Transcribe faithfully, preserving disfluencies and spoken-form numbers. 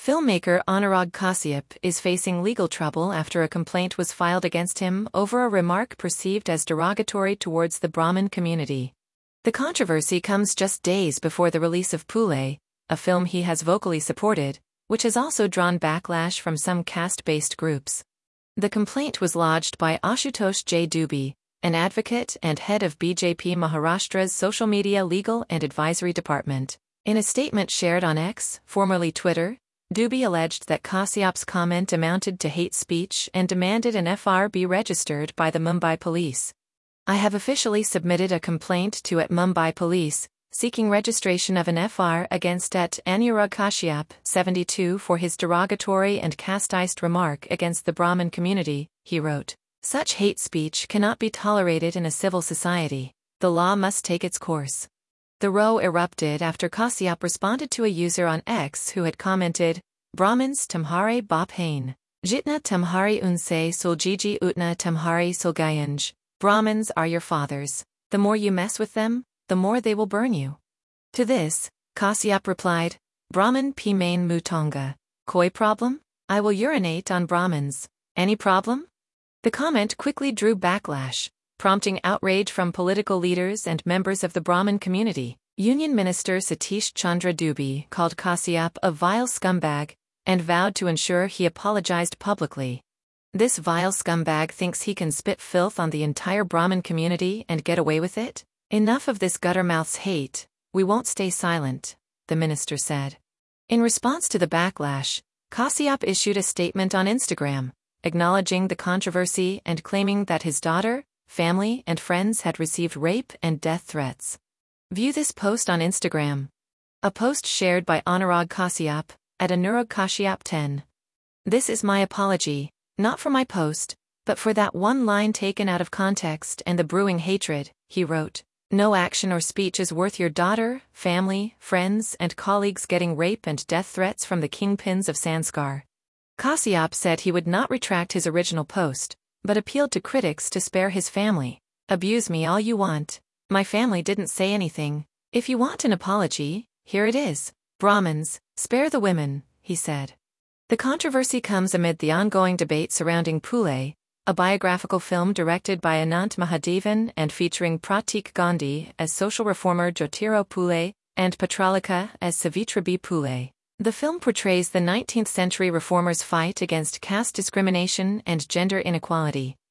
Filmmaker Anurag Kashyap is facing legal trouble after a complaint was filed against him over a remark perceived as derogatory towards the Brahmin community. The controversy comes just days before the release of Phule, a film he has vocally supported, which has also drawn backlash from some caste-based groups. The complaint was lodged by Ashutosh J. Dubey, an advocate and head of B J P Maharashtra's social media legal and advisory department. In a statement shared on X, formerly Twitter, Dubey alleged that Kashyap's comment amounted to hate speech and demanded an F I R be registered by the Mumbai police. I have officially submitted a complaint to at Mumbai Police, seeking registration of an F I R against at Anurag Kashyap, seventy-two, for his derogatory and casteist remark against the Brahmin community, he wrote. Such hate speech cannot be tolerated in a civil society. The law must take its course. The row erupted after Kashyap responded to a user on X who had commented, Brahmins tumhare baap hain. Jitna tumhari unse suljiji utna tumhari sulgayanj. Brahmins are your fathers. The more you mess with them, the more they will burn you. To this, Kashyap replied, Brahmin pi main mutonga. Koi problem? I will urinate on Brahmins. Any problem? The comment quickly drew backlash, prompting outrage from political leaders and members of the Brahmin community. Union Minister Satish Chandra Dubey called Kashyap a vile scumbag and vowed to ensure he apologized publicly. This vile scumbag thinks he can spit filth on the entire Brahmin community and get away with it? Enough of this guttermouth's hate, we won't stay silent, the minister said. In response to the backlash, Kashyap issued a statement on Instagram, acknowledging the controversy and claiming that his daughter, family and friends had received rape and death threats. View this post on Instagram. A post shared by Anurag Kashyap, at Anurag Kashyap ten. This is my apology, not for my post, but for that one line taken out of context and the brewing hatred, he wrote. No action or speech is worth your daughter, family, friends and colleagues getting rape and death threats from the kingpins of Sanskar. Kashyap said he would not retract his original post, but appealed to critics to spare his family. Abuse me all you want. My family didn't say anything. If you want an apology, here it is. Brahmins, spare the women, he said. The controversy comes amid the ongoing debate surrounding Phule, a biographical film directed by Anant Mahadevan and featuring Pratik Gandhi as social reformer Jyotiraw Phule and Patralika as Savitribai Phule. The film portrays the nineteenth century reformers' fight against caste discrimination and gender inequality.